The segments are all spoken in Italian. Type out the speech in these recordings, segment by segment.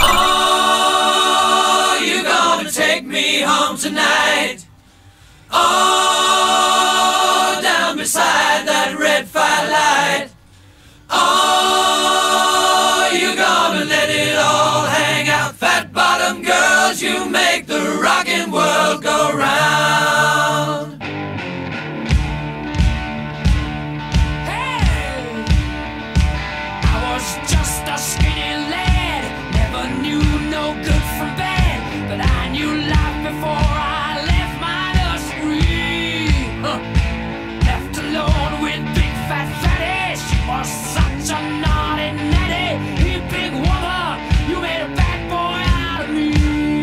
Oh, you're gonna take me home tonight. Oh, down beside that red firelight. Oh, you're gonna let it all hang out. Fat bottom girls, you make the rockin' world go round. Hey, I was just a skinny lad, never knew no good from bad, but I knew life before I left my nursery. Left alone with big fat fatty, she was such a naughty natty. You big woman, you made a bad boy out of me.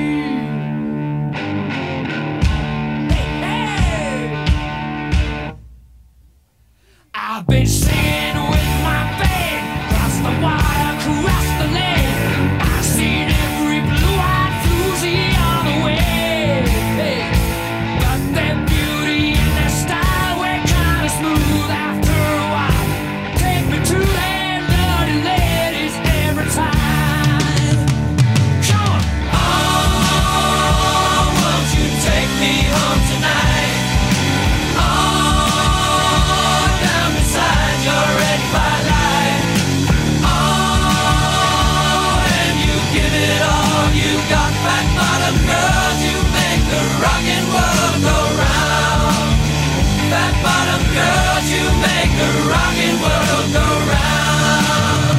Hey, hey, I've been singing with my band, cross the wire, cross the lane. I've seen every blue-eyed floozy on the way. Hey, but their beauty and their style were kind of smooth after a while. Take me to them dirty ladies every time. Come on. Oh, won't you take me home tonight? Oh, down beside your red firelight. Oh, and you give it all you got. Fat bottom girls, you make the rockin' world go round. Fat bottom girls, you make the rockin' world go round.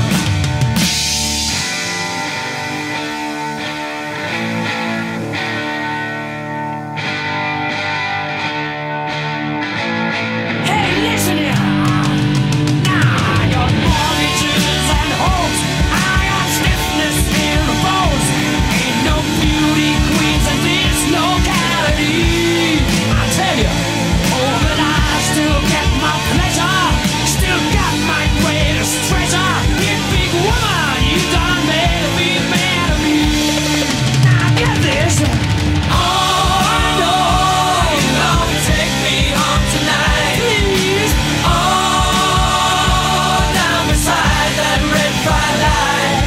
Hey, listen here. Now I got mortgages and hopes. I got stiffness in the bones. Ain't no beauty queens in this locality. I tell you, oh, but I still get my pleasure. Still got my greatest treasure. You big woman, you done made me mad of me. Now get this. Oh, I know you're gonna take me home tonight. Please. Oh, down beside that red firelight.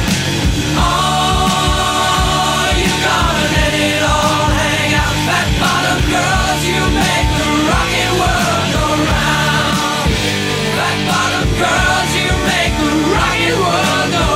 Oh, you're gonna let it all hang out. Fat bottom girls, you make the rockin' world go round. Fat bottom girls, you make the rockin' world go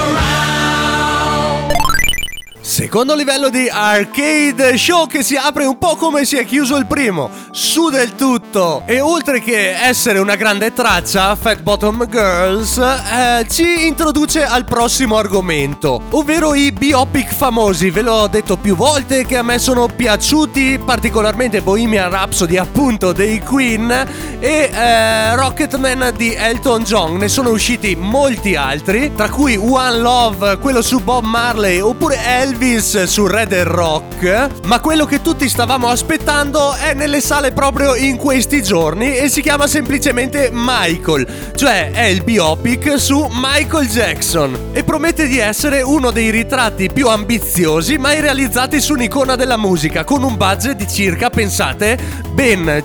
round. Secondo livello di arcade show che si apre un po' come si è chiuso il primo, su del tutto. E oltre che essere una grande traccia, Fat Bottom Girls ci introduce al prossimo argomento, ovvero i biopic famosi. Ve l'ho detto più volte che a me sono piaciuti particolarmente Bohemian Rhapsody, appunto, dei Queen, e Rocketman di Elton John. Ne sono usciti molti altri, tra cui One Love, quello su Bob Marley, oppure Elvis su Red Rock. Ma quello che tutti stavamo aspettando è nelle sale proprio in questi giorni e si chiama semplicemente Michael, cioè è il biopic su Michael Jackson, e promette di essere uno dei ritratti più ambiziosi mai realizzati su un'icona della musica, con un budget di circa, pensate, ben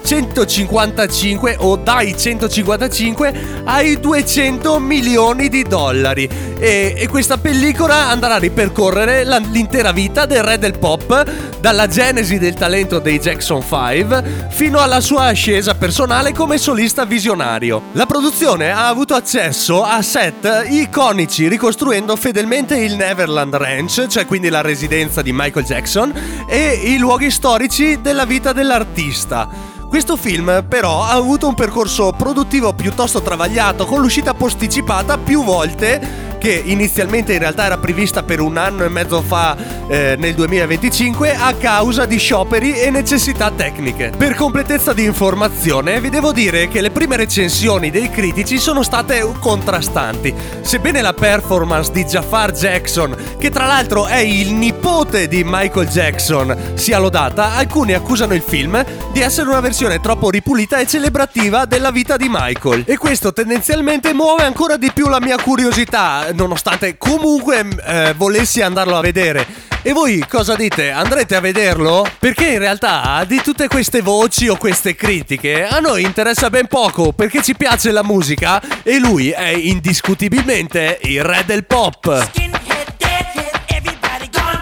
155 o dai 155 ai 200 milioni di dollari. E questa pellicola andrà a ripercorrere l'intera vita del re del pop, dalla genesi del talento dei Jackson 5 fino alla sua ascesa personale come solista visionario. La produzione ha avuto accesso a set iconici, ricostruendo fedelmente il Neverland Ranch, cioè quindi la residenza di Michael Jackson, e i luoghi storici della vita dell'artista. Questo film però ha avuto un percorso produttivo piuttosto travagliato, con l'uscita posticipata più volte, che inizialmente in realtà era prevista per 1 anno e mezzo fa, nel 2025, a causa di scioperi e necessità tecniche. Per completezza di informazione vi devo dire che le prime recensioni dei critici sono state contrastanti. Sebbene la performance di Jafar Jackson, che tra l'altro è il nipote di Michael Jackson, sia lodata, alcuni accusano il film di essere una versione troppo ripulita e celebrativa della vita di Michael, e questo tendenzialmente muove ancora di più la mia curiosità, nonostante comunque volessi andarlo a vedere. E voi cosa dite? Andrete a vederlo? Perché in realtà di tutte queste voci o queste critiche a noi interessa ben poco, perché ci piace la musica e lui è indiscutibilmente il re del pop. Skinhead, deadhead, everybody gonna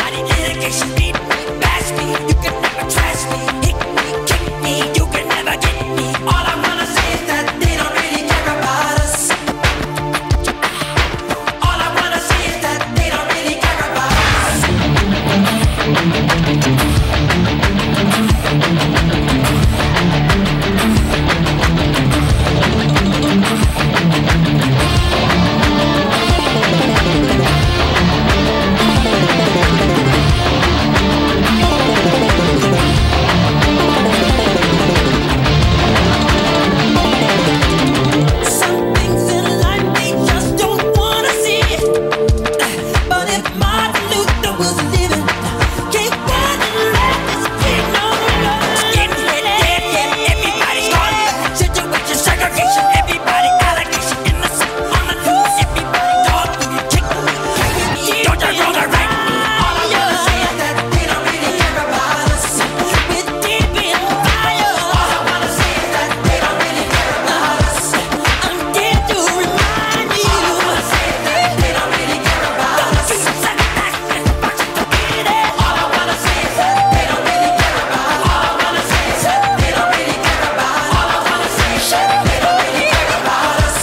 everybody, allegation, beat me, bash me. You can never trash me, hit me, kick me. You can never get me. All I wanna say is that they don't really care about us. All I wanna say is that they don't really care about some things in life they just don't wanna see. But if Martin Luther was living, he wouldn't let this be known. Skinhead, deadhead, everybody's gone. Situation, segregation, everybody allegation, innocent on the news. Everybody dog, you kick me, don't you roll the right? All I wanna say is that they don't really care about us. We're deep in fire. All I wanna say is that they don't really care about us. I'm here to remind you. All I wanna say is that they don't really care about us. All I wanna say is that they don't really care about. All I wanna say is that they don't really care about. All I wanna say is that they don't really care about us.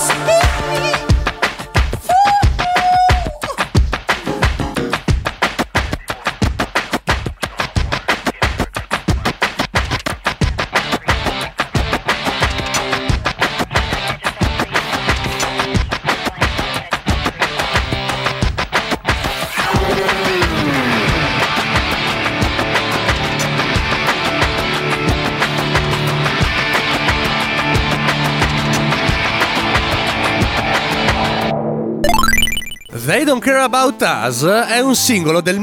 They Don't Care About Us è un singolo del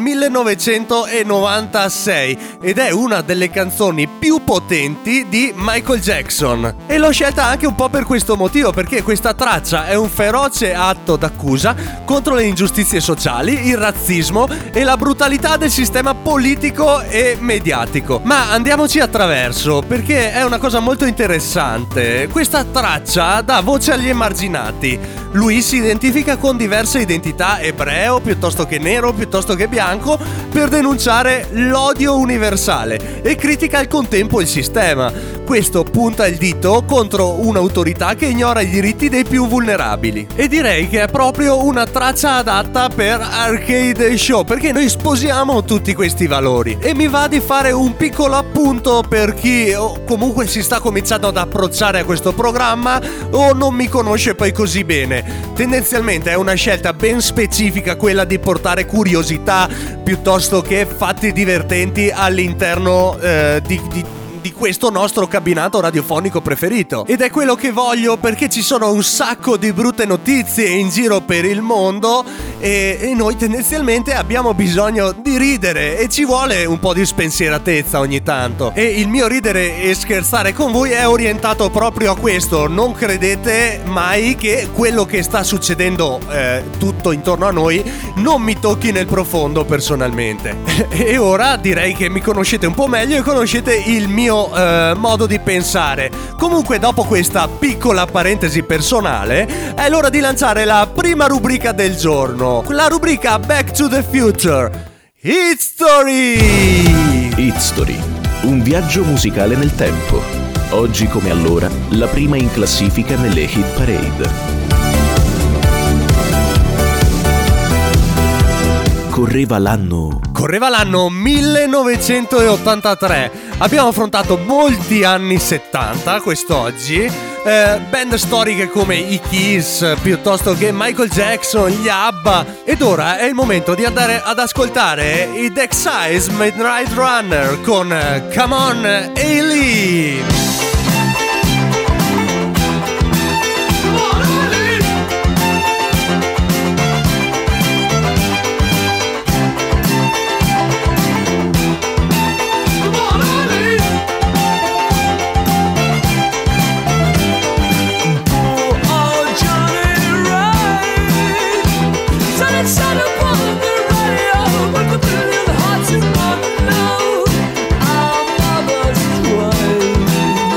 1996 ed è una delle canzoni più potenti di Michael Jackson. E l'ho scelta anche un po' per questo motivo, perché questa traccia è un feroce atto d'accusa contro le ingiustizie sociali, il razzismo e la brutalità del sistema politico e mediatico. Ma andiamoci attraverso, perché è una cosa molto interessante. Questa traccia dà voce agli emarginati. Lui si identifica con diverse identità, ebreo, piuttosto che nero, piuttosto che bianco, per denunciare l'odio universale e critica al contempo il sistema. Questo punta il dito contro un'autorità che ignora i diritti dei più vulnerabili. E direi che è proprio una traccia adatta per Arcade Show, perché noi sposiamo tutti questi valori. E mi va di fare un piccolo appunto per chi comunque si sta cominciando ad approcciare a questo programma o non mi conosce poi così bene. Tendenzialmente è una scelta ben specifica quella di portare curiosità piuttosto che fatti divertenti all'interno di questo nostro cabinato radiofonico preferito. Ed è quello che voglio, perché ci sono un sacco di brutte notizie in giro per il mondo e noi tendenzialmente abbiamo bisogno di ridere e ci vuole un po' di spensieratezza ogni tanto. E il mio ridere e scherzare con voi è orientato proprio a questo. Non credete mai che quello che sta succedendo tutto intorno a noi non mi tocchi nel profondo personalmente. E ora direi che mi conoscete un po' meglio e conoscete il mio modo di pensare. Comunque, dopo questa piccola parentesi personale, è l'ora di lanciare la prima rubrica del giorno, la rubrica Back to the Future, Hit Story. Hit Story, un viaggio musicale nel tempo. Oggi come allora, la prima in classifica nelle Hit Parade. Correva l'anno 1983. Abbiamo affrontato molti anni 70 quest'oggi, band storiche come i Kiss piuttosto che Michael Jackson, gli ABBA. Ed ora è il momento di andare ad ascoltare i Dexys Midnight Runner con Come On Aileen. Our mother's trying.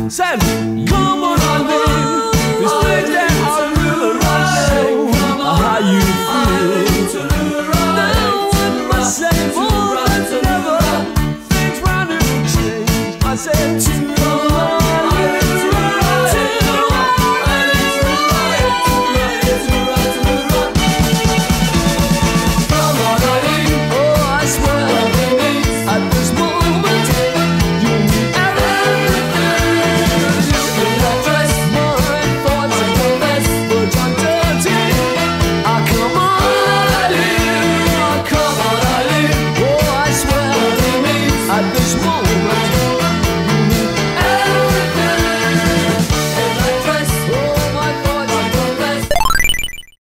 Sam, go!